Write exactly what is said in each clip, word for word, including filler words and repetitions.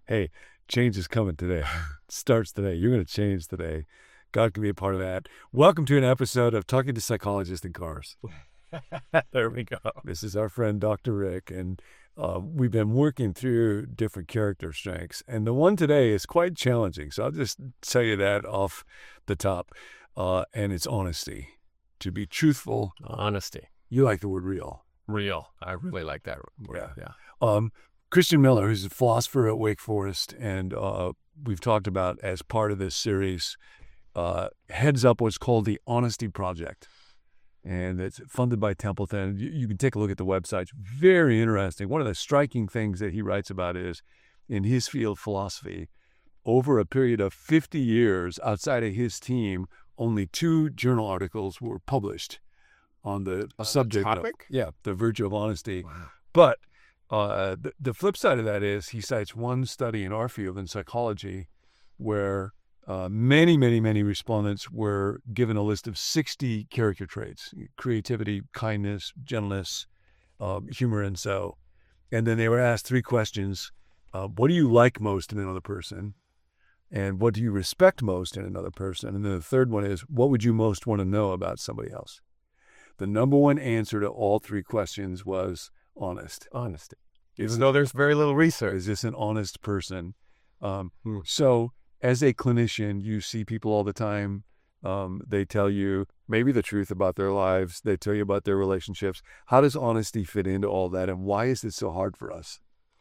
hey, change is coming today. It starts today. You're going to change today. God can be a part of that. Welcome to an episode of Talking to Psychologists in Cars. There we go. This is our friend, Doctor Rick, and uh, we've been working through different character strengths, and the one today is quite challenging, so I'll just tell you that off the top, uh, and it's honesty. To be truthful. Honesty. You like the word real. Real. I really like that word. Yeah. yeah. Um, Christian Miller, who's a philosopher at Wake Forest, and uh, we've talked about as part of this series, uh, heads up what's called the Honesty Project. And it's funded by Templeton. You, you can take a look at the website. It's very interesting. One of the striking things that he writes about is, in his field, philosophy, over a period of fifty years outside of his team, only two journal articles were published on the uh, subject the topic? of yeah, the virtue of honesty. Wow. But uh, the, the flip side of that is he cites one study in our field in psychology where Uh, many, many, many respondents were given a list of sixty character traits: creativity, kindness, gentleness, um, humor, and so. And then they were asked three questions. Uh, what do you like most in another person? And what do you respect most in another person? And then the third one is, what would you most want to know about somebody else? The number one answer to all three questions was honest. Honesty. Even Even though there's very little research. Is this an honest person? Um, Hmm. So as a clinician, you see people all the time. Um, they tell you maybe the truth about their lives. They tell you about their relationships. How does honesty fit into all that? And why is it so hard for us?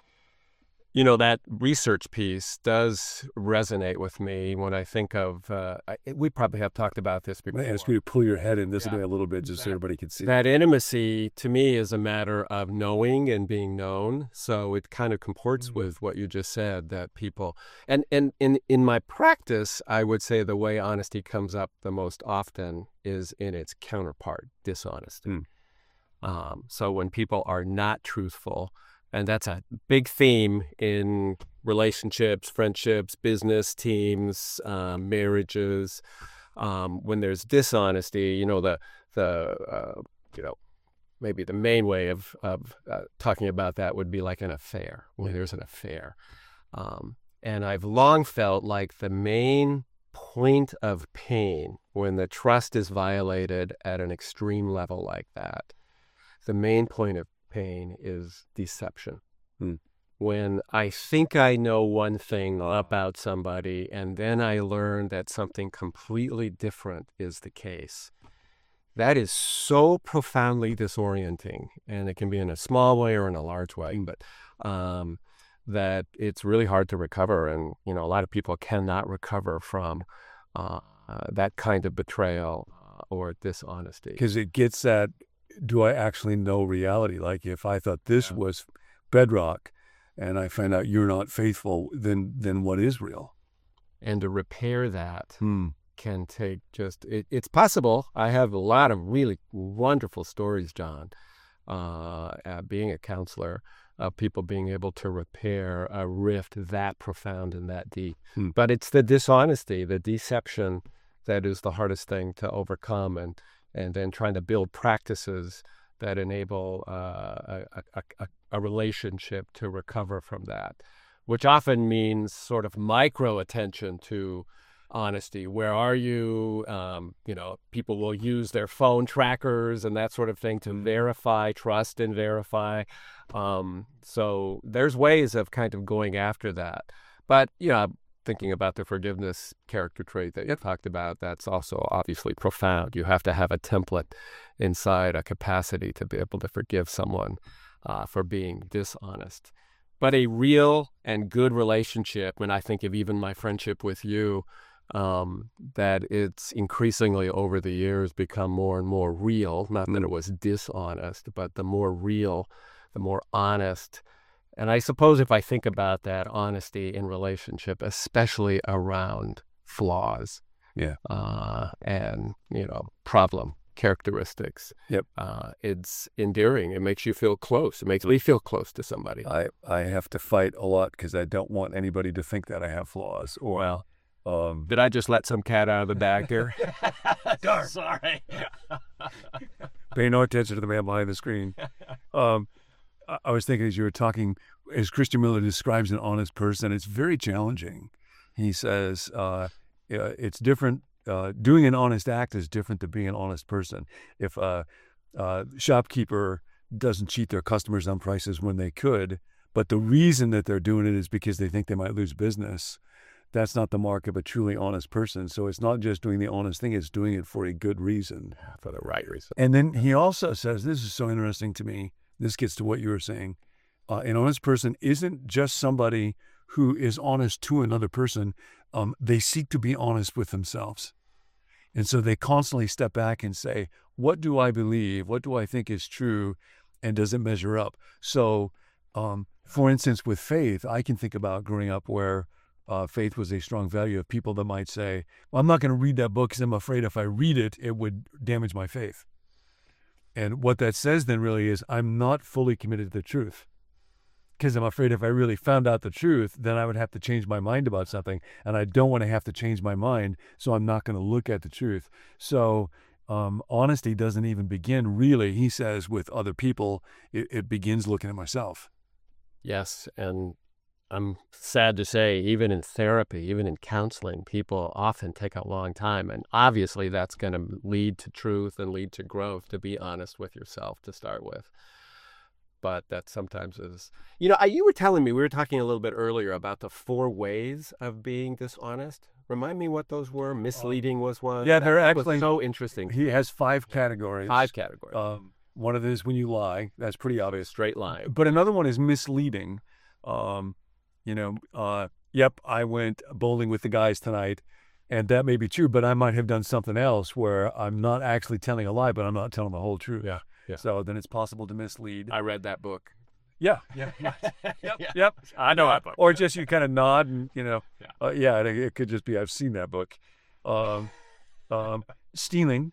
You know, that research piece does resonate with me when I think of, uh, I, we probably have talked about this I'm before. going to ask you to pull your head in this Yeah. way a little bit just so That- everybody can see. That intimacy, to me, is a matter of knowing and being known. So it kind of comports Mm-hmm. with what you just said, that people, and, and in, in my practice, I would say the way honesty comes up the most often is in its counterpart, dishonesty. Mm. Um, so when people are not truthful, and that's a big theme in relationships, friendships, business teams, um, marriages. Um, when there's dishonesty, you know, the the uh, you know, maybe the main way of of uh, talking about that would be like an affair. When there's an affair, um, and I've long felt like the main point of pain when the trust is violated at an extreme level like that, the main point of pain is deception. Hmm. When I think I know one thing about somebody and then I learn that something completely different is the case, that is so profoundly disorienting, and it can be in a small way or in a large way, but um, that it's really hard to recover. And, you know, a lot of people cannot recover from uh, uh, that kind of betrayal uh, or dishonesty. Because it gets at, do I actually know reality? Like if I thought this Yeah. was bedrock and I find out you're not faithful, then then what is real? And to repair that Hmm. can take just, it, it's possible. I have a lot of really wonderful stories, John, uh, uh, being a counselor, of people being able to repair a rift that profound and that deep. Hmm. But it's the dishonesty, the deception that is the hardest thing to overcome, and, and then trying to build practices that enable uh, a, a, a, a relationship to recover from that, which often means sort of micro attention to honesty. Where are you? Um, you know, people will use their phone trackers and that sort of thing to verify, trust and verify. Um, so there's ways of kind of going after that. But, you know, thinking about the forgiveness character trait that you talked about, that's also obviously profound. You have to have a template inside, a capacity to be able to forgive someone uh, for being dishonest. But a real and good relationship, when I think of even my friendship with you, um, that it's increasingly over the years become more and more real. Not that it was dishonest, but the more real, the more honest. And I suppose if I think about that honesty in relationship, especially around flaws, Yeah. uh, and, you know, problem characteristics, Yep. uh, it's endearing. It makes you feel close. It makes me feel close to somebody. I, I have to fight a lot because I don't want anybody to think that I have flaws. Or Well, um, did I just let some cat out of the bag here? Darn. Sorry. pay no attention to the man behind the screen. Um, I, I was thinking as you were talking, as Christian Miller describes an honest person, it's very challenging. He says uh, it's different. Uh, doing an honest act is different than being an honest person. If a, a shopkeeper doesn't cheat their customers on prices when they could, but the reason that they're doing it is because they think they might lose business, that's not the mark of a truly honest person. So it's not just doing the honest thing, it's doing it for a good reason. For the right reason. And then he also says, this is so interesting to me, this gets to what you were saying, uh, an honest person isn't just somebody who is honest to another person. Um, they seek to be honest with themselves. And so they constantly step back and say, what do I believe? What do I think is true? And does it measure up? So, um, for instance, with faith, I can think about growing up where uh, faith was a strong value of people that might say, well, I'm not going to read that book because I'm afraid if I read it, it would damage my faith. And what that says then really is I'm not fully committed to the truth because I'm afraid if I really found out the truth, then I would have to change my mind about something. And I don't want to have to change my mind, so I'm not going to look at the truth. So um, honesty doesn't even begin really, he says, with other people. It, it begins looking at myself. Yes, and I'm sad to say, even in therapy, even in counseling, people often take a long time. And obviously that's going to lead to truth and lead to growth, to be honest with yourself to start with. But that sometimes is, you know, I, you were telling me, we were talking a little bit earlier about the four ways of being dishonest. Remind me what those were. Misleading was one. Yeah, they're that actually was so interesting. He has five categories. Five categories. Um, one of them is when you lie. That's pretty obvious. Straight lie. But another one is misleading. Um, you know, uh, yep, I went bowling with the guys tonight, and that may be true, but I might have done something else where I'm not actually telling a lie, but I'm not telling the whole truth. Yeah. Yeah. So then it's possible to mislead. I read that book. Yeah, yeah, yeah. yep, yep. I know that book. Or just you kind of nod and, you know, Yeah. uh, yeah, it, it could just be, I've seen that book. Um, um, stealing,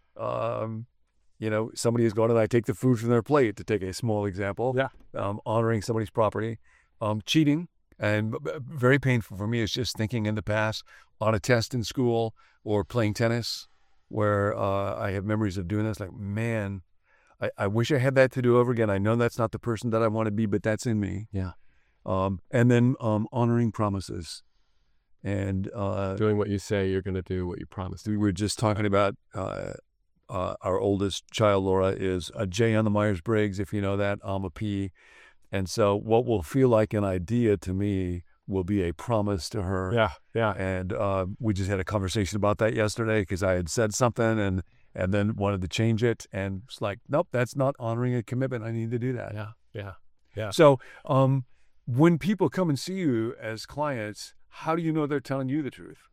um, you know, somebody is going and I take the food from their plate, to take a small example. Yeah. Um, honoring somebody's property. Um, cheating, and b- b- very painful for me is just thinking in the past on a test in school or playing tennis where uh, I have memories of doing this, like, man, I, I wish I had that to do over again. I know that's not the person that I want to be, but that's in me. Yeah. Um, and then um, honoring promises. And uh, Doing what you say you're going to do, what you promised. we were just talking about uh, uh, our oldest child, Laura, is a J on the Myers-Briggs, if you know that. I'm a P. And so what will feel like an idea to me will be a promise to her. Yeah, yeah. And uh, we just had a conversation about that yesterday because I had said something and and then wanted to change it. And it's like, nope, that's not honoring a commitment. I need to do that. Yeah, yeah, yeah. So um, when people come and see you as clients, how do you know they're telling you the truth?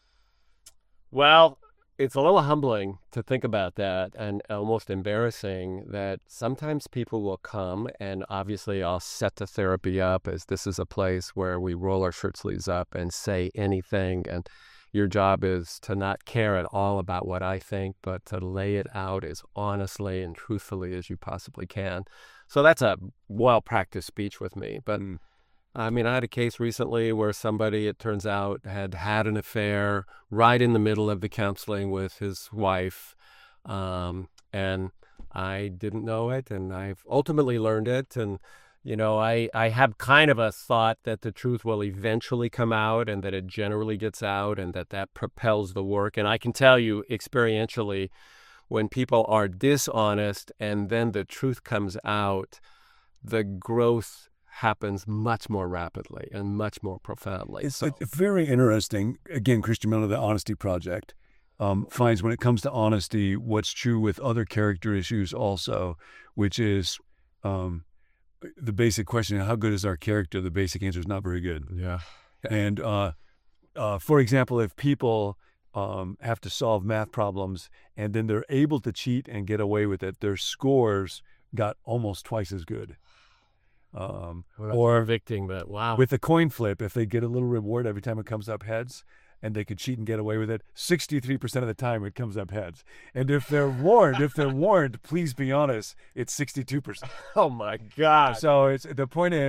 Well, it's a little humbling to think about that, and almost embarrassing that sometimes people will come, and obviously I'll set the therapy up as this is a place where we roll our shirt sleeves up and say anything, and your job is to not care at all about what I think, but to lay it out as honestly and truthfully as you possibly can. So that's a well-practiced speech with me. But Mm. I mean, I had a case recently where somebody, it turns out, had had an affair right in the middle of the counseling with his wife. Um, and I didn't know it, and I've ultimately learned it. And you know, I, I have kind of a thought that the truth will eventually come out and that it generally gets out and that that propels the work. And I can tell you experientially, when people are dishonest and then the truth comes out, the growth happens much more rapidly and much more profoundly. It's, So- it's very interesting. Again, Christian Miller, the Honesty Project, um, finds when it comes to honesty, what's true with other character issues also, which is um, the basic question, how good is our character? The basic answer is not very good. yeah. And uh, uh, for example, if people um, have to solve math problems and then they're able to cheat and get away with it, their scores got almost twice as good. Um, Well, or convicting, but wow. with a coin flip, if they get a little reward every time it comes up heads and they could cheat and get away with it, sixty-three percent of the time it comes up heads. And if they're warned, if they're warned, please be honest, it's sixty-two percent. oh my God. So it's the point is,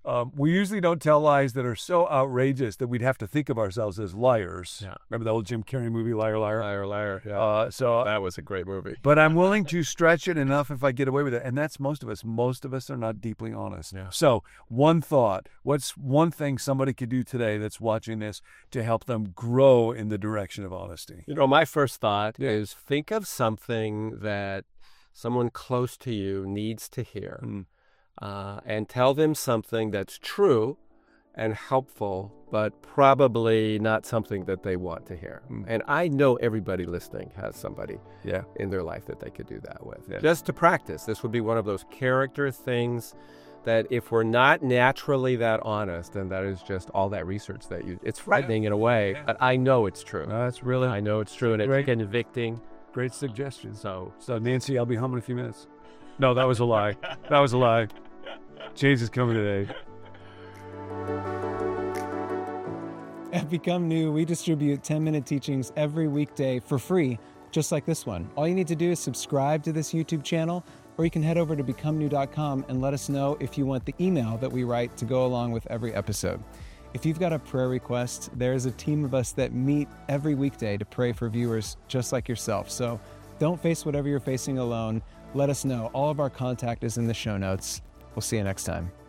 Um, we usually don't tell lies that are so outrageous that we'd have to think of ourselves as liars. Yeah. Remember the old Jim Carrey movie, Liar, Liar? Liar, liar. Yeah. Uh, so, that was a great movie. but I'm willing to stretch it enough if I get away with it. And that's most of us. Most of us are not deeply honest. Yeah. So one thought, what's one thing somebody could do today that's watching this to help them grow in the direction of honesty? You know, my first thought is think of something that someone close to you needs to hear. Mm. Uh, and tell them something that's true and helpful, but probably not something that they want to hear. Mm. And I know everybody listening has somebody Yeah. in their life that they could do that with. Yeah. Just to practice. This would be one of those character things that if we're not naturally that honest, then that is just all that research that you, it's frightening in a way, Yeah. but I know it's true. No, that's really I know it's true, and it's Great. convicting. great suggestion. So, So, Nancy, I'll be home in a few minutes. No, that was a lie. That was a lie. Change is coming today. At Become New, we distribute ten-minute teachings every weekday for free, just like this one. All you need to do is subscribe to this YouTube channel, or you can head over to become new dot com and let us know if you want the email that we write to go along with every episode. If you've got a prayer request, there's a team of us that meet every weekday to pray for viewers just like yourself. So don't face whatever you're facing alone. Let us know. All of our contact is in the show notes. We'll see you next time.